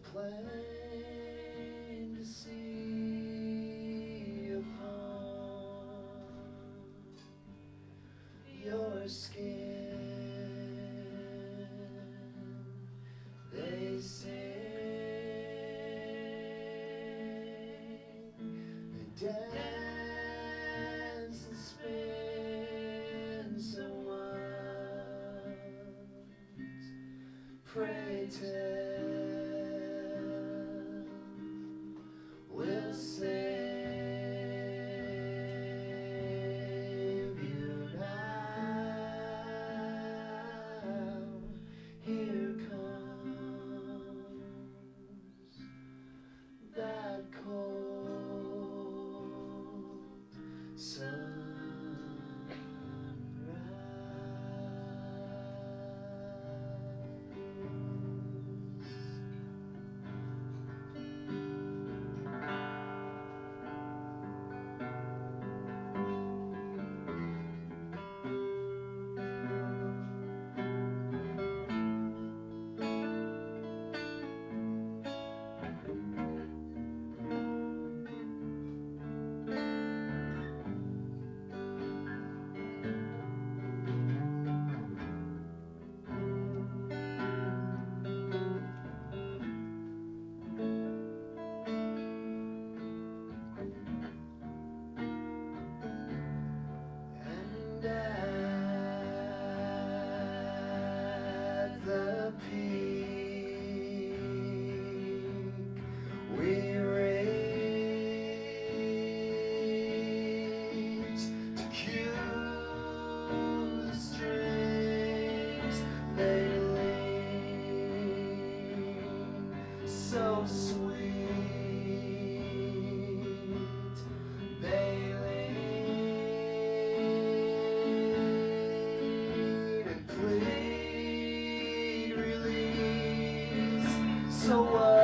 plain to see upon your skin. They sing, they dance and spin so once. Pray tell, will save you now. Here comes that cold sunrise. And at the peak we raise to cue the strings they lean so sweet. They lean and plead release. So what?